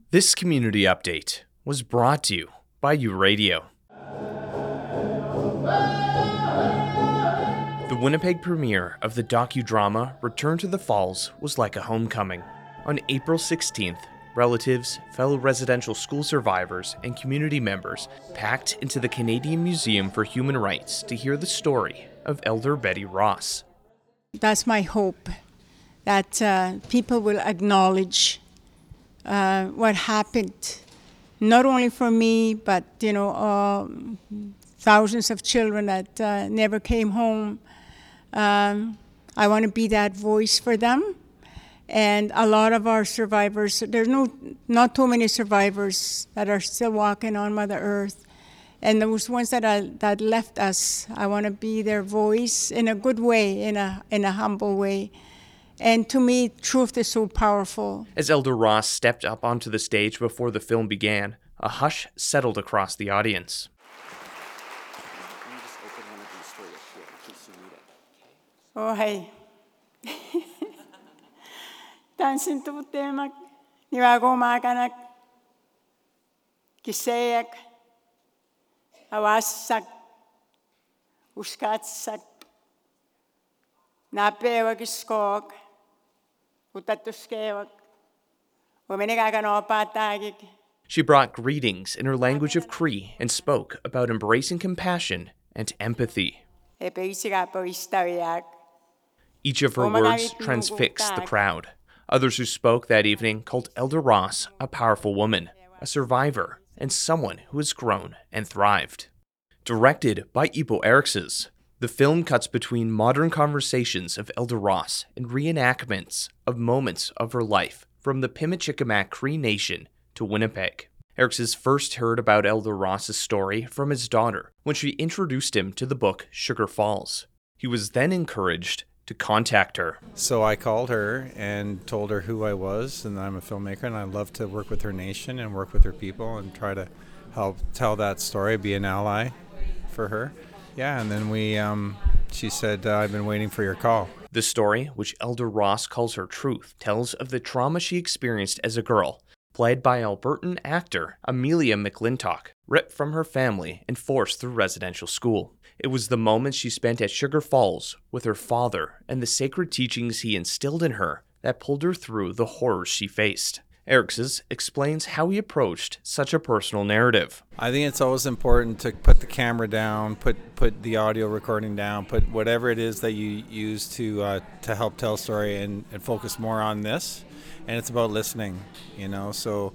This community update was brought to you by U-Radio. The Winnipeg premiere of the docudrama Return to the Falls was like a homecoming. On April 16th, relatives, fellow residential school survivors, and community members packed into the Canadian Museum for Human Rights to hear the story of Elder Betty Ross. That's my hope, that people will acknowledge what happened, not only for me, but thousands of children that never came home. I want to be that voice for them, and a lot of our survivors. There's not too many survivors that are still walking on Mother Earth, and those ones that left us. I want to be their voice in a good way, in a humble way. And to me, truth is so powerful. As Elder Ross stepped up onto the stage before the film began, a hush settled across the audience. Let me just open one of these for you here in case you need it. Oh, hey. Tansin tutemak, niwago makanak, kiseyak, awasak, uskatsak, napewak iskok, utatuskewak, uminigaganopatagik. She brought greetings in her language of Cree and spoke about embracing compassion and empathy. Each of her words transfixed the crowd. Others who spoke that evening called Elder Ross a powerful woman, a survivor, and someone who has grown and thrived. Directed by Ipo Erixes, the film cuts between modern conversations of Elder Ross and reenactments of moments of her life from the Pimicikamak Cree Nation to Winnipeg. Erixes first heard about Elder Ross's story from his daughter when she introduced him to the book Sugar Falls. He was then encouraged to contact her. So I called her and told her who I was, and I'm a filmmaker, and I love to work with her nation and work with her people and try to help tell that story, be an ally for her. Yeah, and then she said, I've been waiting for your call. The story, which Elder Ross calls her truth, tells of the trauma she experienced as a girl, played by Albertan actor Amelia McClintock, ripped from her family and forced through residential school. It was the moments she spent at Sugar Falls with her father and the sacred teachings he instilled in her that pulled her through the horrors she faced. Erixes explains how he approached such a personal narrative. I think it's always important to put the camera down, put the audio recording down, put whatever it is that you use to help tell a story and focus more on this. And it's about listening, So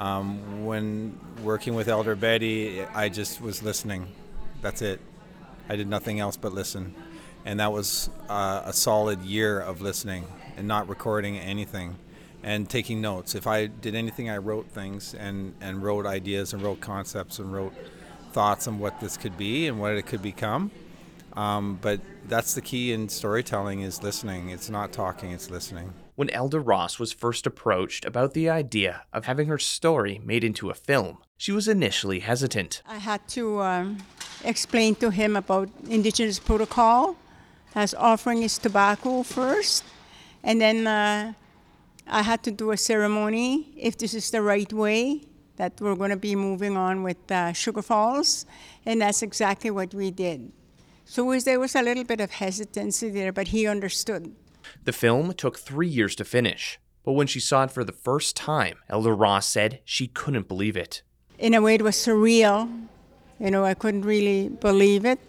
when working with Elder Betty, I just was listening. That's it. I did nothing else but listen. And that was a solid year of listening and not recording anything. And taking notes. If I did anything, I wrote things and wrote ideas and wrote concepts and wrote thoughts on what this could be and what it could become. But that's the key in storytelling, is listening. It's not talking, it's listening. When Elder Ross was first approached about the idea of having her story made into a film, she was initially hesitant. I had to explain to him about Indigenous protocol, as offering his tobacco first, and then I had to do a ceremony, if this is the right way, that we're going to be moving on with Sugar Falls, and that's exactly what we did. So there was a little bit of hesitancy there, but he understood. The film took 3 years to finish, but when she saw it for the first time, Elder Ross said she couldn't believe it. In a way, it was surreal. I couldn't really believe it.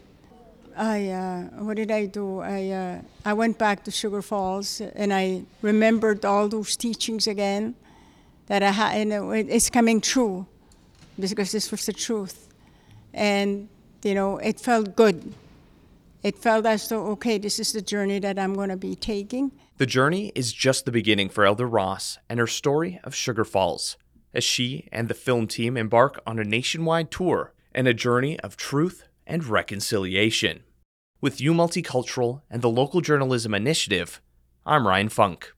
What did I do? I went back to Sugar Falls and I remembered all those teachings again that I had, and it's coming true because this was the truth. And, it felt good. It felt as though, okay, this is the journey that I'm going to be taking. The journey is just the beginning for Elder Ross and her story of Sugar Falls, as she and the film team embark on a nationwide tour and a journey of truth and reconciliation. With U Multicultural and the Local Journalism Initiative, I'm Ryan Funk.